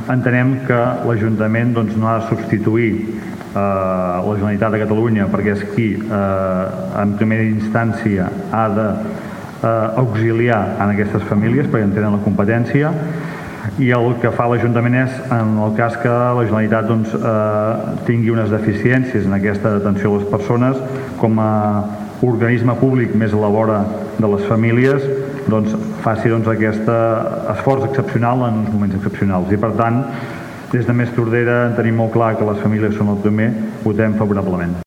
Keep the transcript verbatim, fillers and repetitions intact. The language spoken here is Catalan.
entenem que l'Ajuntament doncs, no ha de substituir eh, la Generalitat de Catalunya, perquè és qui eh, en primera instància ha de eh, auxiliar en aquestes famílies, perquè en tenen la competència, i el que fa l'Ajuntament és, en el cas que la Generalitat doncs, eh, tingui unes deficiències en aquesta atenció a les persones, com a organisme públic més a la vora de les famílies, doncs, faci doncs, aquest esforç excepcional en uns moments excepcionals. I per tant, des de Més Tordera tenim molt clar que les famílies són el primer, votem favorablement.